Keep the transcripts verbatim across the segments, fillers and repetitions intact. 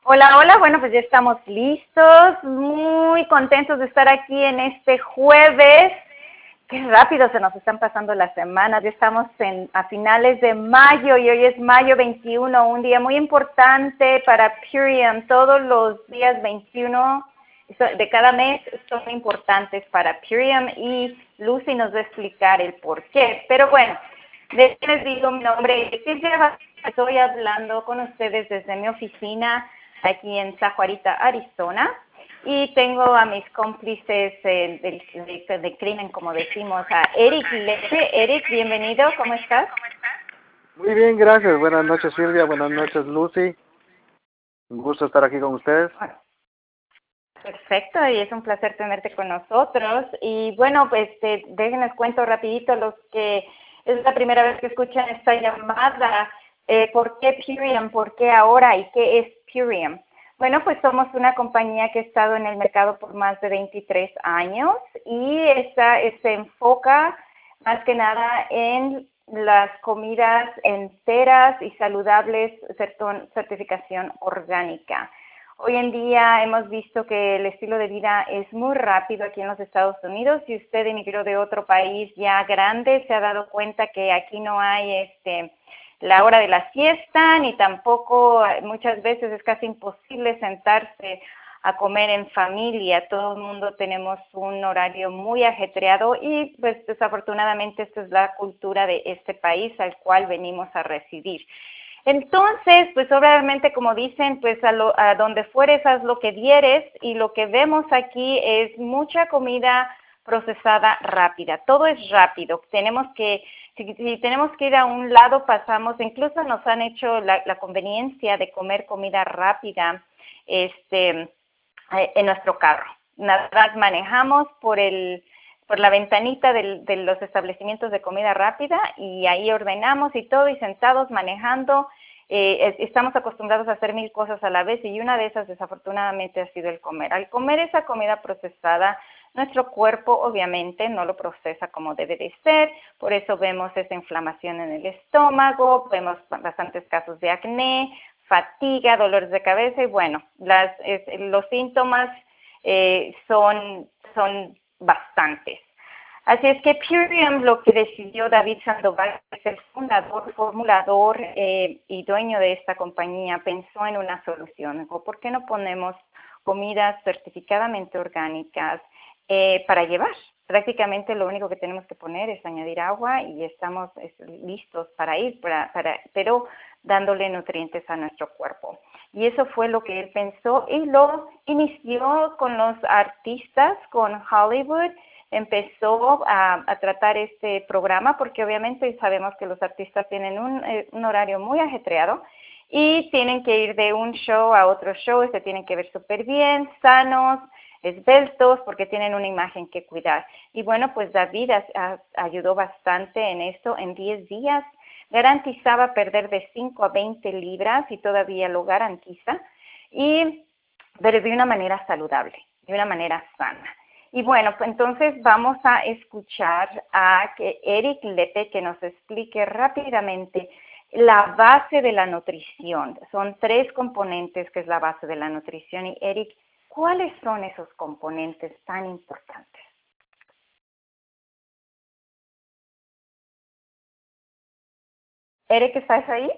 Hola, hola, bueno, pues ya estamos listos, muy contentos de estar aquí en este jueves. Qué rápido se nos están pasando las semanas, ya estamos en, a finales de mayo y hoy es mayo veintiuno, un día muy importante para Purium. Todos los días veintiuno de cada mes son importantes para Purium y Lucy nos va a explicar el por qué. Pero bueno, les digo, mi nombre es Silvia, estoy hablando con ustedes desde mi oficina aquí en Sahuarita, Arizona, y tengo a mis cómplices eh, del, de, de crimen, como decimos, a Eric Lepe. Eric, bienvenido, ¿cómo estás? Muy bien, gracias. Buenas noches, Silvia. Buenas noches, Lucy. Un gusto estar aquí con ustedes. Perfecto, y es un placer tenerte con nosotros. Y bueno, pues eh, déjenles cuento rapidito los que es la primera vez que escuchan esta llamada. Eh, ¿Por qué Purium? ¿Por qué ahora? ¿Y qué es Purium? Bueno, pues somos una compañía que ha estado en el mercado por más de veintitrés años y esta, se enfoca más que nada en las comidas enteras y saludables, certificación orgánica. Hoy en día hemos visto que el estilo de vida es muy rápido aquí en los Estados Unidos. Si usted emigró de otro país ya grande, se ha dado cuenta que aquí no hay este la hora de la siesta, ni tampoco muchas veces es casi imposible sentarse a comer en familia. Todo el mundo tenemos un horario muy ajetreado y pues desafortunadamente esta es la cultura de este país al cual venimos a residir. Entonces, pues obviamente como dicen, pues a, lo, a donde fueres haz lo que vieres, y lo que vemos aquí es mucha comida procesada rápida. Todo es rápido. Tenemos que, si, si tenemos que ir a un lado, pasamos, incluso nos han hecho la, la conveniencia de comer comida rápida este, en nuestro carro. Nada más manejamos por el por la ventanita del, de los establecimientos de comida rápida y ahí ordenamos y todo, y sentados manejando. Eh, estamos acostumbrados a hacer mil cosas a la vez y una de esas desafortunadamente ha sido el comer. Al comer esa comida procesada, nuestro cuerpo obviamente no lo procesa como debe de ser, por eso vemos esa inflamación en el estómago, vemos bastantes casos de acné, fatiga, dolores de cabeza y bueno, las, es, los síntomas eh, son, son bastantes. Así es que Purium, lo que decidió David Sandoval, que es el fundador, formulador eh, y dueño de esta compañía, pensó en una solución. ¿Por qué no ponemos comidas certificadamente orgánicas eh, para llevar? Prácticamente lo único que tenemos que poner es añadir agua y estamos es, listos para ir, para, para, pero dándole nutrientes a nuestro cuerpo. Y eso fue lo que él pensó y lo inició con los artistas, con Hollywood. Empezó a, a tratar este programa porque obviamente sabemos que los artistas tienen un, eh, un horario muy ajetreado y tienen que ir de un show a otro show y se tienen que ver súper bien, sanos, esbeltos, porque tienen una imagen que cuidar. Y bueno, pues David a, a, ayudó bastante en esto. En diez días garantizaba perder de cinco a veinte libras y todavía lo garantiza, y, pero de una manera saludable, de una manera sana. Y bueno, pues entonces vamos a escuchar a que Eric Lepe que nos explique rápidamente la base de la nutrición. Son tres componentes que es la base de la nutrición. Y Eric, ¿cuáles son esos componentes tan importantes? Eric, ¿estás ahí?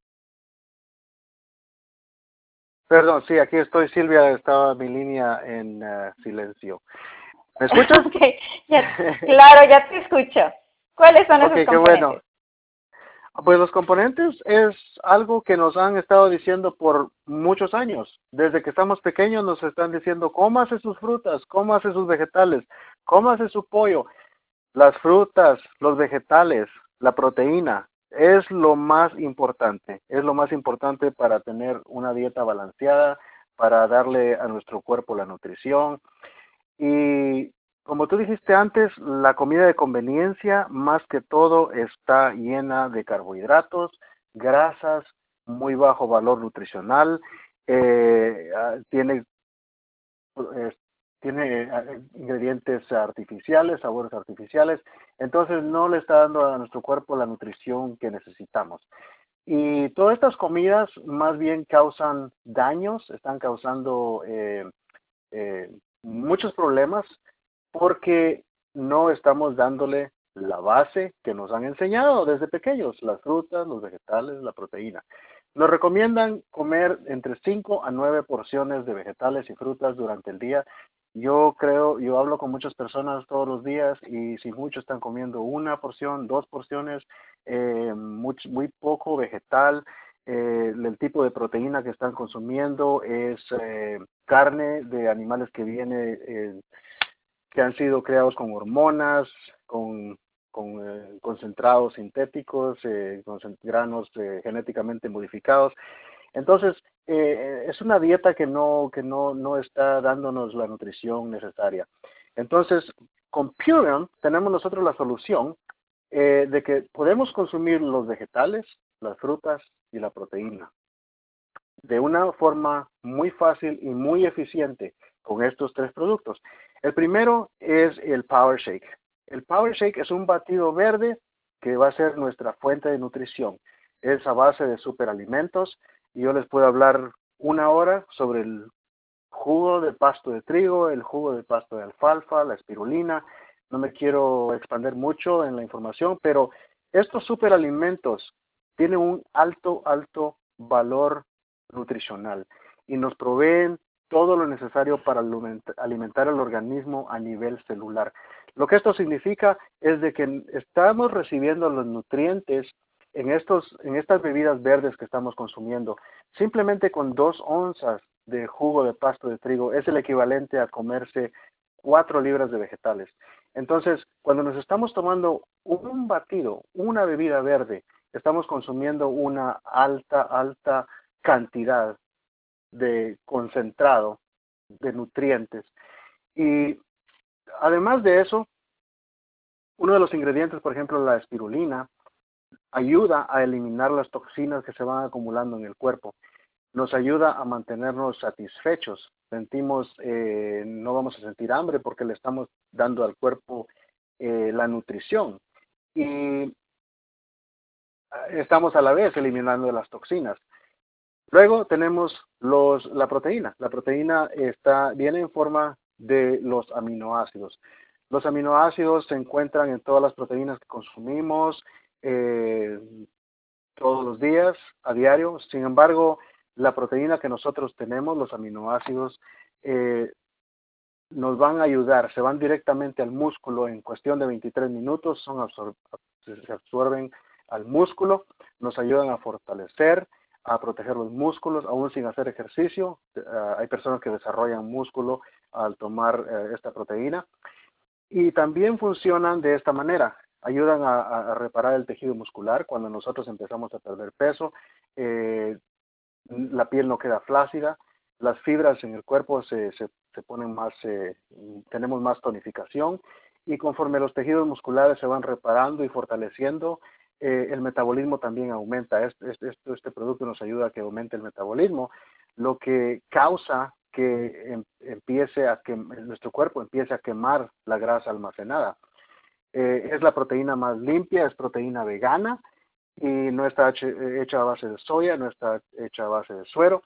Perdón, sí, aquí estoy, Silvia. Estaba mi línea en uh, silencio. ¿Me escuchas? Ok, ya, claro, ya te escucho. ¿Cuáles son esos Ok, qué componentes? bueno. Pues los componentes es algo que nos han estado diciendo por muchos años. Desde que estamos pequeños nos están diciendo, cómase sus frutas, cómase sus vegetales, cómase su pollo. Las frutas, los vegetales, la proteína, es lo más importante. Es lo más importante para tener una dieta balanceada, para darle a nuestro cuerpo la nutrición. Y como tú dijiste antes, la comida de conveniencia, más que todo, está llena de carbohidratos, grasas, muy bajo valor nutricional, eh, tiene eh, tiene eh, ingredientes artificiales, sabores artificiales, entonces no le está dando a nuestro cuerpo la nutrición que necesitamos. Y todas estas comidas más bien causan daños, están causando eh, eh, muchos problemas porque no estamos dándole la base que nos han enseñado desde pequeños, las frutas, los vegetales, la proteína. Nos recomiendan comer entre cinco a nueve porciones de vegetales y frutas durante el día. Yo creo, yo hablo con muchas personas todos los días y si muchos están comiendo una porción, dos porciones, eh, muy, muy poco vegetal. Eh, el tipo de proteína que están consumiendo es eh, carne de animales que viene, eh, que han sido creados con hormonas, con, con eh, concentrados sintéticos, eh, con granos eh, genéticamente modificados. Entonces, eh, es una dieta que no, que no, no está dándonos la nutrición necesaria. Entonces, con Purion tenemos nosotros la solución eh, de que podemos consumir los vegetales, las frutas y la proteína de una forma muy fácil y muy eficiente con estos tres productos. El primero es el Power Shake. El Power Shake es un batido verde que va a ser nuestra fuente de nutrición. Es a base de superalimentos y yo les puedo hablar una hora sobre el jugo de pasto de trigo, el jugo de pasto de alfalfa, la espirulina. No me quiero expandir mucho en la información, pero estos superalimentos tienen un alto, alto valor nutricional y nos proveen todo lo necesario para alimentar al organismo a nivel celular. Lo que esto significa es de que estamos recibiendo los nutrientes en, estos, en estas bebidas verdes que estamos consumiendo. Simplemente con dos onzas de jugo de pasto de trigo es el equivalente a comerse cuatro libras de vegetales. Entonces, cuando nos estamos tomando un batido, una bebida verde, estamos consumiendo una alta, alta cantidad de concentrado de nutrientes. Y además de eso, uno de los ingredientes, por ejemplo, la espirulina, ayuda a eliminar las toxinas que se van acumulando en el cuerpo. Nos ayuda a mantenernos satisfechos. Sentimos, eh, no vamos a sentir hambre porque le estamos dando al cuerpo eh, la nutrición. Y estamos a la vez eliminando las toxinas. Luego tenemos los, la proteína. La proteína está, viene en forma de los aminoácidos. Los aminoácidos se encuentran en todas las proteínas que consumimos eh, todos los días, a diario. Sin embargo, la proteína que nosotros tenemos, los aminoácidos, eh, nos van a ayudar, se van directamente al músculo en cuestión de veintitrés minutos, son absor se absorben al músculo, nos ayudan a fortalecer, a proteger los músculos, aún sin hacer ejercicio. Uh, hay personas que desarrollan músculo al tomar uh, esta proteína. Y también funcionan de esta manera. Ayudan a, a reparar el tejido muscular cuando nosotros empezamos a perder peso. Eh, la piel no queda flácida. Las fibras en el cuerpo se, se, se ponen más, eh, tenemos más tonificación. Y conforme los tejidos musculares se van reparando y fortaleciendo, eh, el metabolismo también aumenta. Este, este, este producto nos ayuda a que aumente el metabolismo, lo que causa que em, empiece a que nuestro cuerpo empiece a quemar la grasa almacenada. Eh, es la proteína más limpia, es proteína vegana y no está hecha a base de soya, no está hecha a base de suero.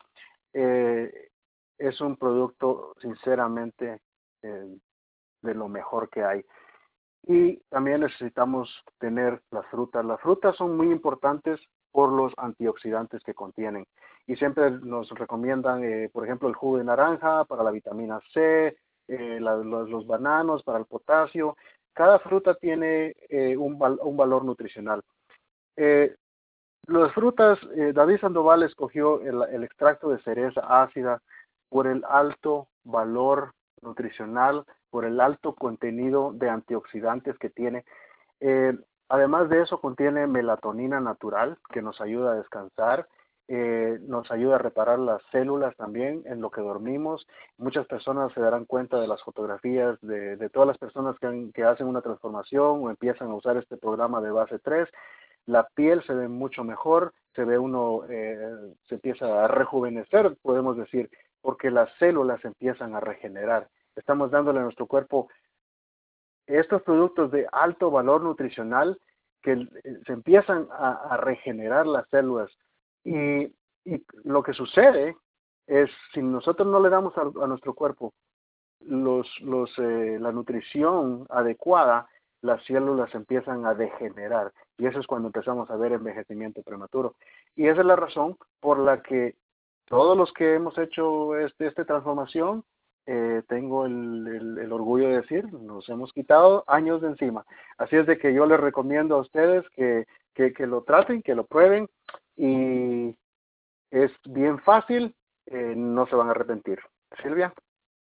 Eh, es un producto sinceramente eh, de lo mejor que hay. Y también necesitamos tener las frutas. Las frutas son muy importantes por los antioxidantes que contienen. Y siempre nos recomiendan, eh, por ejemplo, el jugo de naranja para la vitamina C, eh, la, los, los bananos para el potasio. Cada fruta tiene eh, un, val, un valor nutricional. Eh, las frutas, eh, David Sandoval escogió el, el extracto de cereza ácida por el alto valor nutricional, por el alto contenido de antioxidantes que tiene. Eh, además de eso, contiene melatonina natural que nos ayuda a descansar, eh, nos ayuda a reparar las células también en lo que dormimos. Muchas personas se darán cuenta de las fotografías de, de todas las personas que, han, que hacen una transformación o empiezan a usar este programa de base tres. La piel se ve mucho mejor, se ve uno, eh, se empieza a rejuvenecer, podemos decir, porque las células empiezan a regenerar. Estamos dándole a nuestro cuerpo estos productos de alto valor nutricional que eh, se empiezan a, a regenerar las células. Y, y lo que sucede es, si nosotros no le damos a, a nuestro cuerpo los, los, eh, la nutrición adecuada, las células empiezan a degenerar. Y eso es cuando empezamos a ver envejecimiento prematuro. Y esa es la razón por la que todos los que hemos hecho este, esta transformación, eh, tengo el, el, el orgullo de decir, nos hemos quitado años de encima. Así es de que yo les recomiendo a ustedes que, que, que lo traten, que lo prueben, y es bien fácil, eh, no se van a arrepentir. Silvia.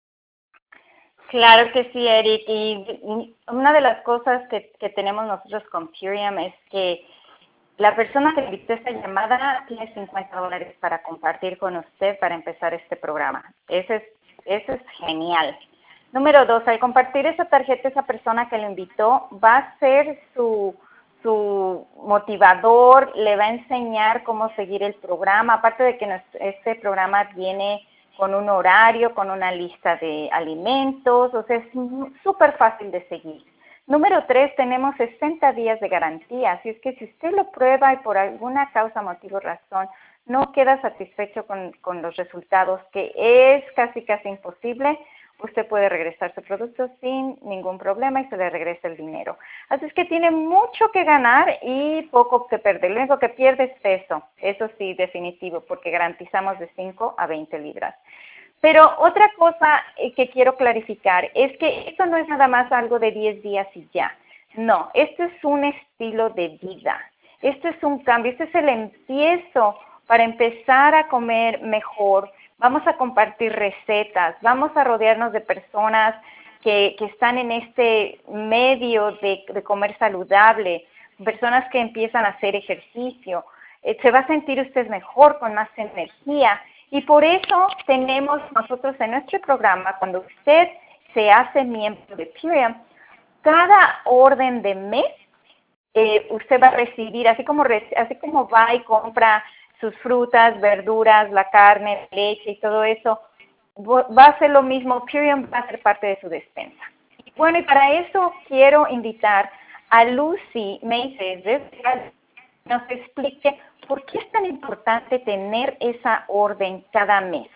Claro que sí, Eric. Y una de las cosas que, que tenemos nosotros con Purium es que la persona que invitó esta llamada tiene cincuenta dólares para compartir con usted para empezar este programa. Eso es, eso es genial. Número dos, al compartir esa tarjeta, esa persona que lo invitó va a ser su, su motivador, le va a enseñar cómo seguir el programa. Aparte de que nuestro, este programa viene con un horario, con una lista de alimentos, o sea, es súper fácil de seguir. Número tres, tenemos sesenta días de garantía, así es que si usted lo prueba y por alguna causa, motivo, razón, no queda satisfecho con, con los resultados, que es casi casi imposible, usted puede regresar su producto sin ningún problema y se le regresa el dinero. Así es que tiene mucho que ganar y poco que perder. Lo único que pierde es peso, eso sí, definitivo, porque garantizamos de cinco a veinte libras. Pero otra cosa que quiero clarificar es que esto no es nada más algo de diez días y ya. No, esto es un estilo de vida. Esto es un cambio, este es el empiezo para empezar a comer mejor. Vamos a compartir recetas, vamos a rodearnos de personas que, que están en este medio de, de comer saludable, personas que empiezan a hacer ejercicio. Eh, se va a sentir usted mejor, con más energía. Y por eso tenemos nosotros en nuestro programa, cuando usted se hace miembro de Purium, cada orden de mes eh, usted va a recibir, así como, así como va y compra sus frutas, verduras, la carne, leche y todo eso, va a ser lo mismo. Purium va a ser parte de su despensa. Bueno, y para eso quiero invitar a Lucy Meses, que nos explique por qué es tan importante tener esa orden cada mes.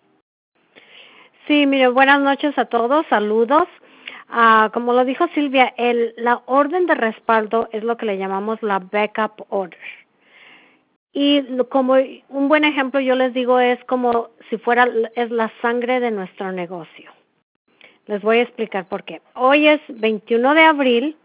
Sí, mire, buenas noches a todos, saludos. Uh, como lo dijo Silvia, el, la orden de respaldo es lo que le llamamos la backup order. Y lo, como un buen ejemplo yo les digo es como si fuera, es la sangre de nuestro negocio. Les voy a explicar por qué. Hoy es veintiuno de abril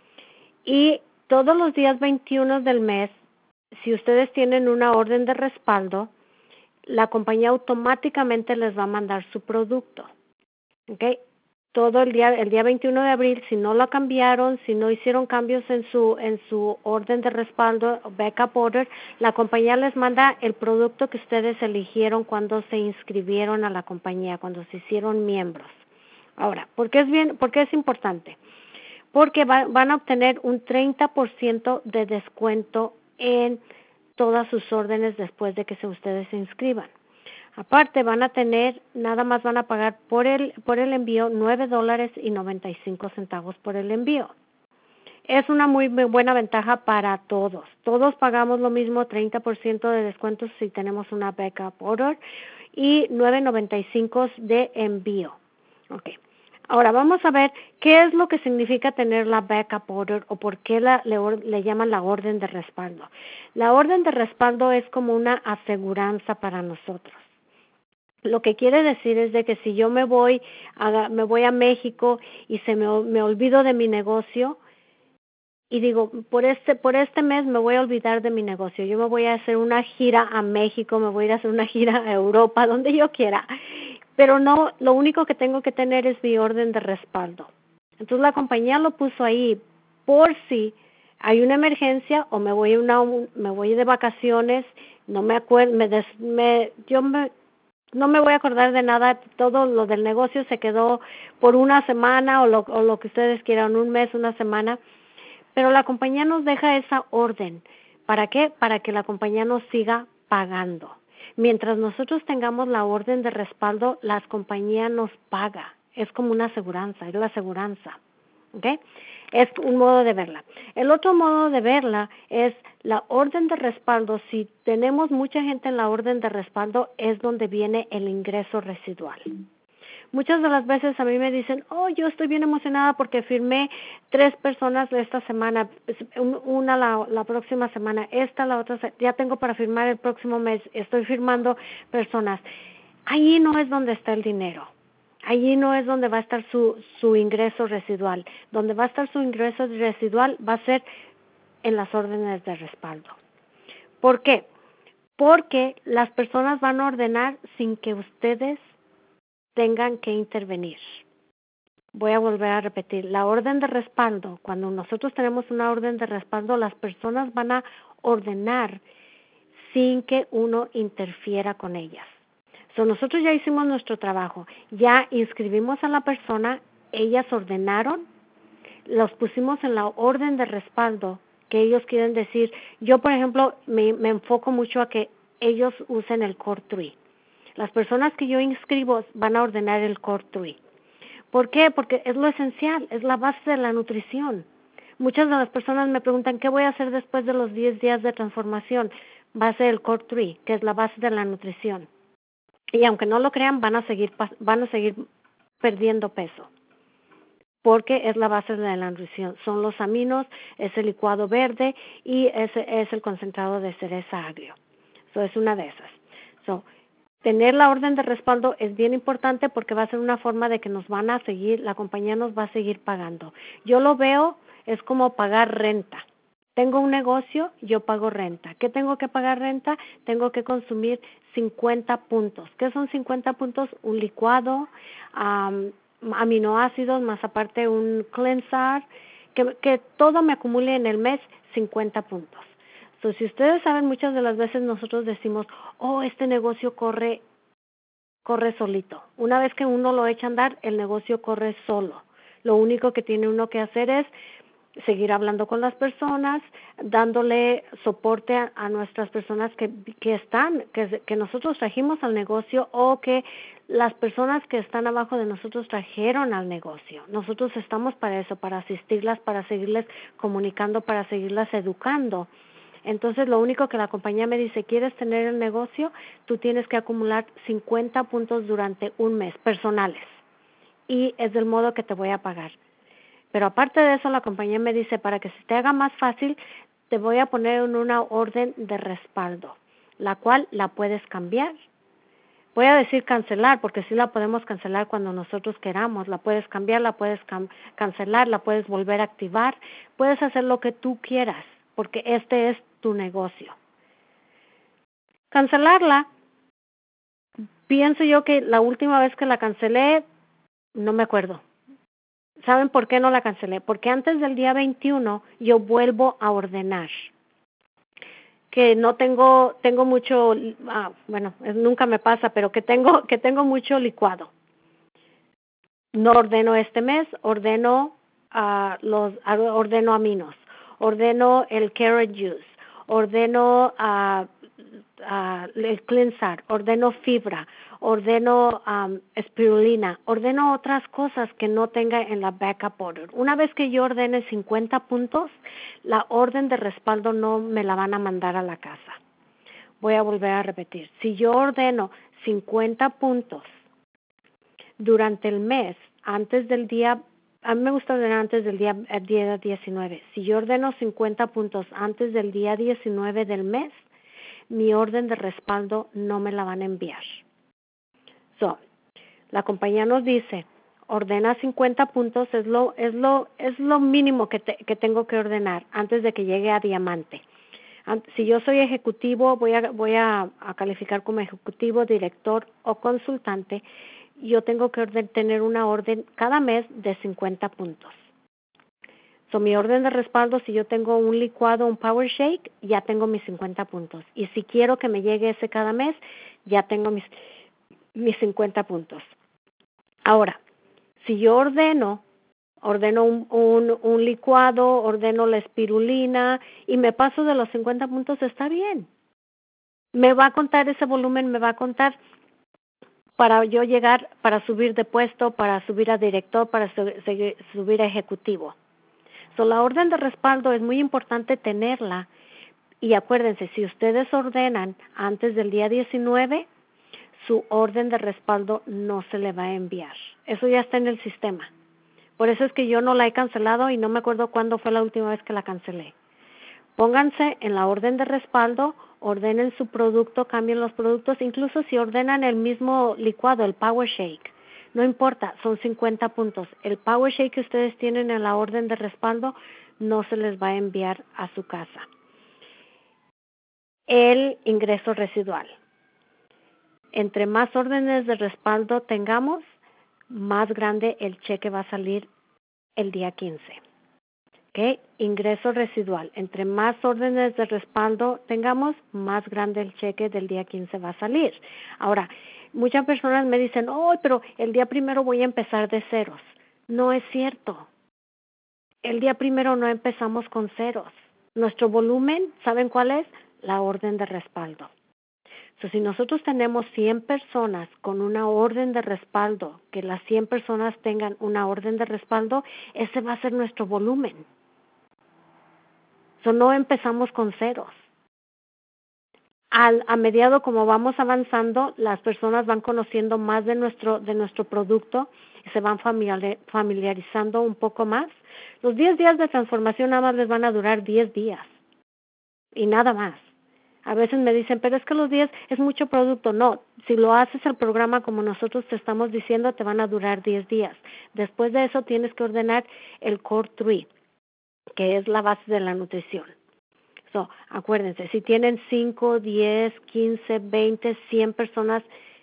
y todos los días veintiuno del mes, si ustedes tienen una orden de respaldo, la compañía automáticamente les va a mandar su producto. ¿Okay? Todo el día, el día veintiuno de abril, si no lo cambiaron, si no hicieron cambios en su, en su orden de respaldo, backup order, la compañía les manda el producto que ustedes eligieron cuando se inscribieron a la compañía, cuando se hicieron miembros. Ahora, ¿por qué es bien, por qué es importante? Porque va, van a obtener un treinta por ciento de descuento en todas sus órdenes después de que se, ustedes se inscriban. Aparte van a tener, nada más van a pagar por el, por el envío nueve dólares y noventa y cinco centavos por el envío. Es una muy, muy buena ventaja para todos. Todos pagamos lo mismo, treinta por ciento de descuento si tenemos una backup order y nueve noventa y cinco de envío. Okay. Ahora vamos a ver qué es lo que significa tener la backup order o por qué la, le, le llaman la orden de respaldo. La orden de respaldo es como una aseguranza para nosotros. Lo que quiere decir es de que si yo me voy a, me voy a México y se me, me olvido de mi negocio y digo, por este, por este mes me voy a olvidar de mi negocio, yo me voy a hacer una gira a México, me voy a ir a hacer una gira a Europa, donde yo quiera, pero no, lo único que tengo que tener es mi orden de respaldo. Entonces la compañía lo puso ahí por si hay una emergencia o me voy a una, me voy de vacaciones, no me acuerdo, me, des, me yo me no me voy a acordar de nada, todo lo del negocio se quedó por una semana o lo, o lo que ustedes quieran, un mes, una semana, pero la compañía nos deja esa orden. ¿Para qué? Para que la compañía nos siga pagando. Mientras nosotros tengamos la orden de respaldo, la compañía nos paga. Es como una aseguranza, es la aseguranza. ¿ok? Es un modo de verla. El otro modo de verla es la orden de respaldo. Si tenemos mucha gente en la orden de respaldo, es donde viene el ingreso residual. Muchas de las veces a mí me dicen, oh, yo estoy bien emocionada porque firmé tres personas esta semana, una la, la próxima semana, esta, la otra, ya tengo para firmar el próximo mes, estoy firmando personas. Allí no es donde está el dinero. Allí no es donde va a estar su, su ingreso residual. Donde va a estar su ingreso residual va a ser en las órdenes de respaldo. ¿Por qué? Porque las personas van a ordenar sin que ustedes tengan que intervenir. Voy a volver a repetir, la orden de respaldo, cuando nosotros tenemos una orden de respaldo, las personas van a ordenar sin que uno interfiera con ellas. So, nosotros ya hicimos nuestro trabajo, ya inscribimos a la persona, ellas ordenaron, los pusimos en la orden de respaldo, que ellos quieren decir, yo por ejemplo me, me enfoco mucho a que ellos usen el Core tres. Las personas que yo inscribo van a ordenar el Core tres. ¿Por qué? Porque es lo esencial, es la base de la nutrición. Muchas de las personas me preguntan, ¿qué voy a hacer después de los diez días de transformación? Va a ser el Core tres, que es la base de la nutrición. Y aunque no lo crean, van a seguir, van a seguir perdiendo peso, porque es la base de la nutrición. Son los aminos, es el licuado verde y es, es el concentrado de cereza agrio. Eso es una de esas. So, tener la orden de respaldo es bien importante porque va a ser una forma de que nos van a seguir, la compañía nos va a seguir pagando. Yo lo veo, es como pagar renta. Tengo un negocio, yo pago renta. ¿Qué tengo que pagar renta? Tengo que consumir cincuenta puntos. ¿Qué son cincuenta puntos? Un licuado, um, aminoácidos, más aparte un cleanser, que, que todo me acumule en el mes cincuenta puntos. So, si ustedes saben, muchas de las veces nosotros decimos, oh, este negocio corre, corre solito. Una vez que uno lo echa a andar, el negocio corre solo. Lo único que tiene uno que hacer es seguir hablando con las personas, dándole soporte a, a nuestras personas que, que están, que, que nosotros trajimos al negocio o que las personas que están abajo de nosotros trajeron al negocio. Nosotros estamos para eso, para asistirlas, para seguirles comunicando, para seguirlas educando. Entonces, lo único que la compañía me dice, ¿quieres tener el negocio? Tú tienes que acumular cincuenta puntos durante un mes, personales. Y es del modo que te voy a pagar. Pero aparte de eso, la compañía me dice, para que se te haga más fácil, te voy a poner en una orden de respaldo, la cual la puedes cambiar. Voy a decir cancelar, porque sí la podemos cancelar cuando nosotros queramos. La puedes cambiar, la puedes cam- cancelar, la puedes volver a activar. Puedes hacer lo que tú quieras, porque este es tu negocio. Cancelarla, pienso yo que la última vez que la cancelé, no me acuerdo. ¿Saben por qué no la cancelé? Porque antes del día veintiuno yo vuelvo a ordenar. Que no tengo, tengo mucho, ah, bueno, nunca me pasa, pero que tengo, que tengo mucho licuado. No ordeno este mes, ordeno uh, los, ordeno aminos, ordeno el carrot juice, ordeno uh, uh, el cleanser, ordeno fibra, ordeno um, espirulina, ordeno otras cosas que no tenga en la backup order. Una vez que yo ordene cincuenta puntos, la orden de respaldo no me la van a mandar a la casa. Voy a volver a repetir. Si yo ordeno cincuenta puntos durante el mes, antes del día, a mí me gusta ordenar antes del día, el día diecinueve. Si yo ordeno cincuenta puntos antes del día diecinueve del mes, mi orden de respaldo no me la van a enviar. So, la compañía nos dice, ordena cincuenta puntos, es lo, es lo, es lo mínimo que, te, que tengo que ordenar antes de que llegue a diamante. Si yo soy ejecutivo, voy a, voy a, a calificar como ejecutivo, director o consultante, yo tengo que orden, tener una orden cada mes de cincuenta puntos. So, mi orden de respaldo, si yo tengo un licuado, un power shake, ya tengo mis cincuenta puntos. Y si quiero que me llegue ese cada mes, ya tengo mis, mis cincuenta puntos. Ahora, si yo ordeno, ordeno un, un, un licuado, ordeno la espirulina y me paso de los cincuenta puntos, está bien. Me va a contar ese volumen, me va a contar para yo llegar, para subir de puesto, para subir a director, para su, seguir, subir a ejecutivo. So, la orden de respaldo es muy importante tenerla. Y acuérdense, si ustedes ordenan antes del día diecinueve, su orden de respaldo no se le va a enviar. Eso ya está en el sistema. Por eso es que yo no la he cancelado y no me acuerdo cuándo fue la última vez que la cancelé. Pónganse en la orden de respaldo, ordenen su producto, cambien los productos, incluso si ordenan el mismo licuado, el Power Shake. No importa, son cincuenta puntos. El Power Shake que ustedes tienen en la orden de respaldo no se les va a enviar a su casa. El ingreso residual. Entre más órdenes de respaldo tengamos, más grande el cheque va a salir el día quince. ¿Okay? Ingreso residual. Entre más órdenes de respaldo tengamos, más grande el cheque del día quince va a salir. Ahora, muchas personas me dicen, oh, pero el día primero voy a empezar de ceros. No es cierto. El día primero no empezamos con ceros. Nuestro volumen, ¿saben cuál es? La orden de respaldo. So, si nosotros tenemos cien personas con una orden de respaldo, que las cien personas tengan una orden de respaldo, ese va a ser nuestro volumen. So, no empezamos con ceros. Al, a mediado como vamos avanzando, las personas van conociendo más de nuestro, de nuestro producto y se van familiarizando un poco más. Los diez días de transformación nada más les van a durar diez días y nada más. A veces me dicen, pero es que los diez es mucho producto. No, si lo haces el programa como nosotros te estamos diciendo, te van a durar diez días. Después de eso tienes que ordenar el Core tres, que es la base de la nutrición. So, acuérdense, si tienen cinco, diez, quince, veinte, cien personas,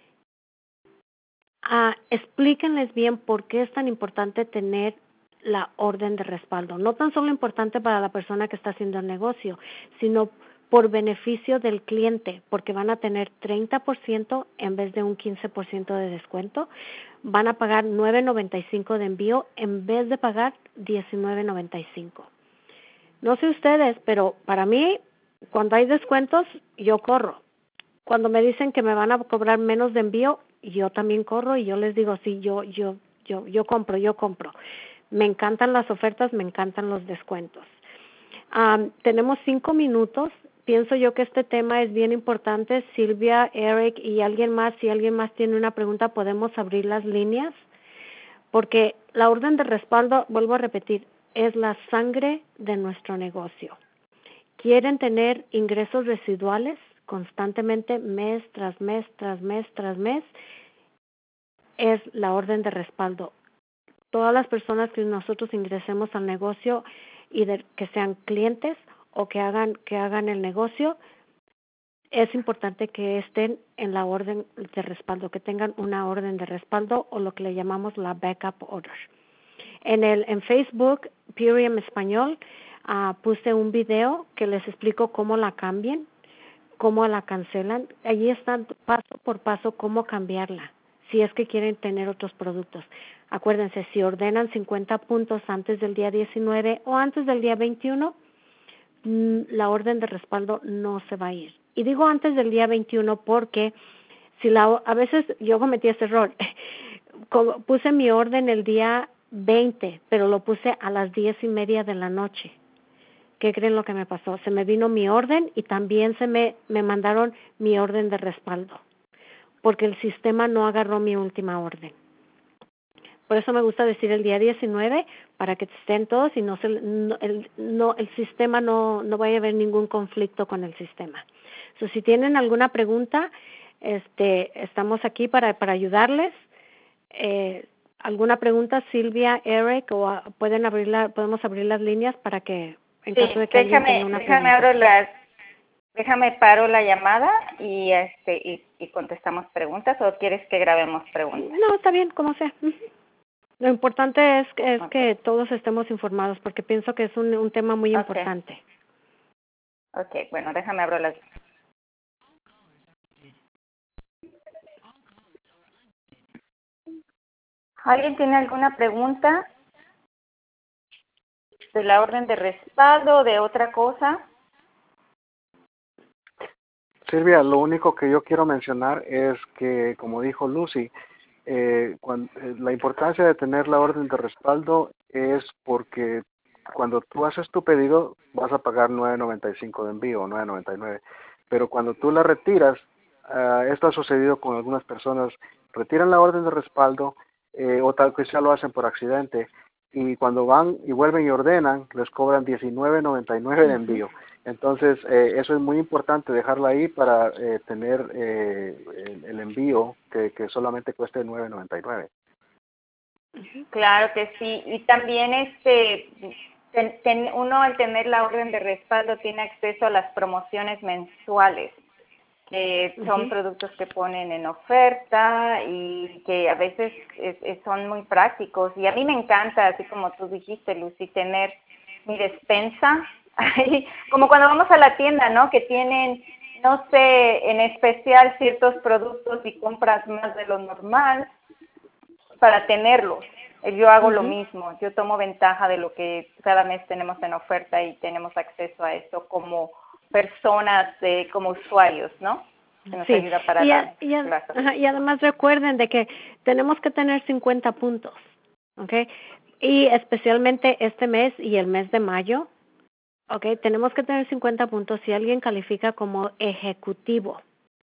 uh, explíquenles bien por qué es tan importante tener la orden de respaldo. No tan solo importante para la persona que está haciendo el negocio, sino por beneficio del cliente, porque van a tener treinta por ciento en vez de un quince por ciento de descuento. Van a pagar nueve noventa y cinco de envío en vez de pagar diecinueve noventa y cinco. No sé ustedes, pero para mí, cuando hay descuentos, yo corro. Cuando me dicen que me van a cobrar menos de envío, yo también corro y yo les digo, sí, yo, yo, yo, yo compro, yo compro. Me encantan las ofertas, me encantan los descuentos. Um, tenemos cinco minutos. Pienso yo que este tema es bien importante. Silvia, Eric y alguien más, si alguien más tiene una pregunta, podemos abrir las líneas. Porque la orden de respaldo, vuelvo a repetir, es la sangre de nuestro negocio. ¿Quieren tener ingresos residuales constantemente mes tras mes, tras mes, tras mes? Es la orden de respaldo. Todas las personas que nosotros ingresemos al negocio y de, que sean clientes o que hagan que hagan el negocio, es importante que estén en la orden de respaldo, que tengan una orden de respaldo o lo que le llamamos la backup order. En el en Facebook, Purium Español, uh, puse un video que les explico cómo la cambien, cómo la cancelan. Allí están paso por paso cómo cambiarla, si es que quieren tener otros productos. Acuérdense, si ordenan cincuenta puntos antes del día diecinueve o antes del día veintiuno, la orden de respaldo no se va a ir. Y digo antes del día veintiuno porque si la a veces yo cometí ese error. Puse mi orden el día veinte, pero lo puse a las diez y media de la noche. ¿Qué creen lo que me pasó? Se me vino mi orden y también se me, me mandaron mi orden de respaldo, porque el sistema no agarró mi última orden. Por eso me gusta decir el día diecinueve, para que estén todos y no, se, no, el, no el sistema no, no vaya a haber ningún conflicto con el sistema. So, si tienen alguna pregunta, este, estamos aquí para, para ayudarles. Eh, ¿Alguna pregunta, Silvia, Eric, o a, pueden abrir la, podemos abrir las líneas para que, en sí, caso de que déjame, alguien tenga una déjame pregunta? abro las, déjame paro la llamada y este y, y contestamos preguntas, o quieres que grabemos preguntas. No, está bien, como sea. Lo importante es, es Okay. que todos estemos informados, porque pienso que es un, un tema muy Okay. importante. Ok, bueno, déjame abro las. ¿Alguien tiene alguna pregunta de la orden de respaldo o de otra cosa? Silvia, lo único que yo quiero mencionar es que, como dijo Lucy, eh, cuando, eh, la importancia de tener la orden de respaldo es porque cuando tú haces tu pedido vas a pagar nueve noventa y cinco de envío o nueve noventa y nueve, pero cuando tú la retiras, uh, esto ha sucedido con algunas personas, retiran la orden de respaldo eh, o tal vez ya lo hacen por accidente y cuando van y vuelven y ordenan les cobran diecinueve noventa y nueve de envío. Entonces, eh, eso es muy importante dejarla ahí para eh, tener eh, el, el envío que, que solamente cueste nueve noventa y nueve. Claro que sí. Y también este ten, ten, uno al tener la orden de respaldo tiene acceso a las promociones mensuales, que son uh-huh. productos que ponen en oferta y que a veces es, es, son muy prácticos. Y a mí me encanta, así como tú dijiste, Lucy, tener mi despensa. Como cuando vamos a la tienda, ¿no? Que tienen, no sé, en especial ciertos productos y compras más de lo normal para tenerlos. Yo hago uh-huh. lo mismo. Yo tomo ventaja de lo que cada mes tenemos en oferta y tenemos acceso a eso como personas, eh, como usuarios, ¿no? Que nos sí. ayuda para y, la y, ajá, y además recuerden de que tenemos que tener cincuenta puntos, ¿ok? Y especialmente este mes y el mes de mayo, okay, tenemos que tener cincuenta puntos si alguien califica como ejecutivo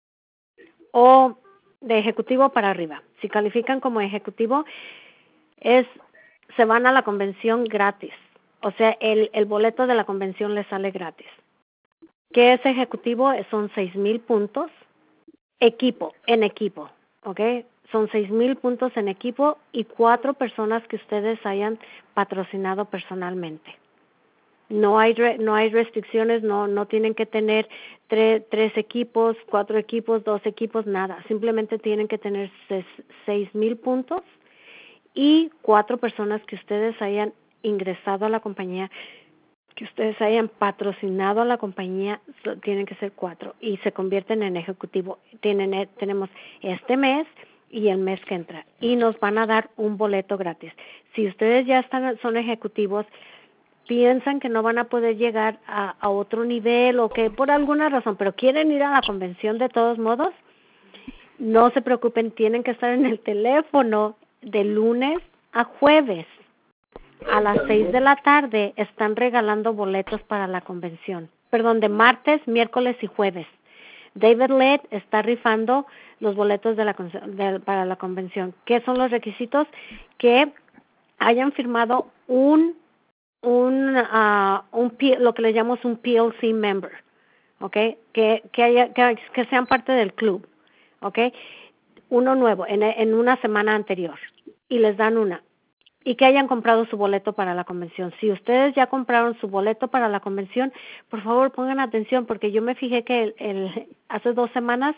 o de ejecutivo para arriba. Si califican como ejecutivo, es se van a la convención gratis. O sea, el, el boleto de la convención les sale gratis. ¿Qué es ejecutivo? Son seis mil puntos. Equipo, en equipo, okay. Son seis mil puntos en equipo y cuatro personas que ustedes hayan patrocinado personalmente. No hay re, no hay restricciones, no no tienen que tener tres, tres equipos, cuatro equipos, dos equipos, nada. Simplemente tienen que tener ses, seis mil puntos y cuatro personas que ustedes hayan ingresado a la compañía, que ustedes hayan patrocinado a la compañía, so, tienen que ser cuatro y se convierten en ejecutivo. Tienen tenemos este mes y el mes que entra y nos van a dar un boleto gratis. Si ustedes ya están son ejecutivos, piensan que no van a poder llegar a, a otro nivel o que por alguna razón, pero quieren ir a la convención de todos modos, no se preocupen, tienen que estar en el teléfono de lunes a jueves. A las seis de la tarde están regalando boletos para la convención. Perdón, de martes, miércoles y jueves. David Led está rifando los boletos de la, de, para la convención. ¿Qué son los requisitos? Que hayan firmado un un uh, un lo que le llamamos un P L C member, okay, que que haya que, que sean parte del club, okay, uno nuevo en en una semana anterior y les dan una y que hayan comprado su boleto para la convención. Si ustedes ya compraron su boleto para la convención, por favor pongan atención porque yo me fijé que el, el hace dos semanas,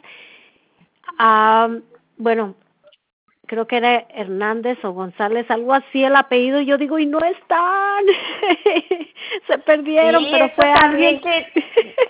um, bueno. creo que era Hernández o González, algo así el apellido, yo digo, y no están, se perdieron, sí, pero eso fue también alguien. que,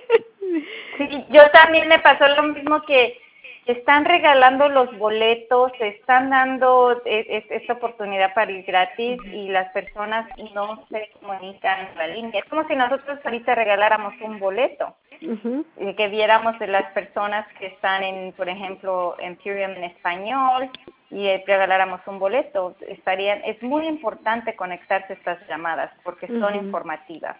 sí, yo también me pasó lo mismo que están regalando los boletos, están dando es, es, esta oportunidad para ir gratis y las personas no se comunican en la línea. Es como si nosotros ahorita regaláramos un boleto. Uh-huh. Y que viéramos de las personas que están en, por ejemplo, Imperium en español y eh, regaláramos un boleto. Estarían, es muy importante conectarse a estas llamadas porque son uh-huh. informativas.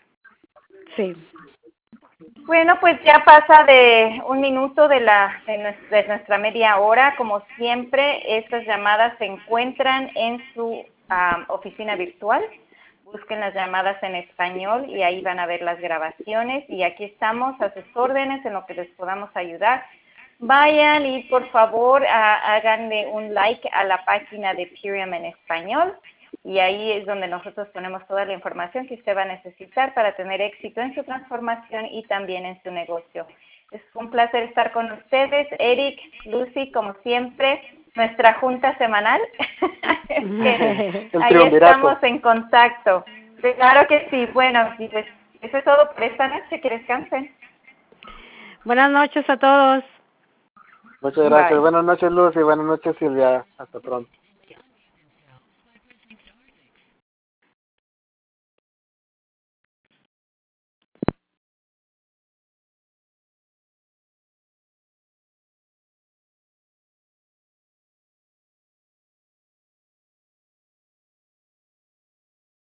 Sí. Bueno, pues ya pasa de un minuto de, la, de, nuestra, de nuestra media hora. Como siempre, estas llamadas se encuentran en su um, oficina virtual. Busquen las llamadas en español y ahí van a ver las grabaciones. Y aquí estamos a sus órdenes en lo que les podamos ayudar. Vayan y por favor a, háganle un like a la página de Purium en español. Y ahí es donde nosotros ponemos toda la información que usted va a necesitar para tener éxito en su transformación y también en su negocio. Es un placer estar con ustedes. Eric, Lucy, como siempre, nuestra junta semanal. Es que ahí estamos en contacto. Claro que sí. Bueno, pues eso es todo por esta noche. Que descansen. Buenas noches a todos. Muchas gracias. Bye. Buenas noches, Lucy. Buenas noches, Silvia. Hasta pronto.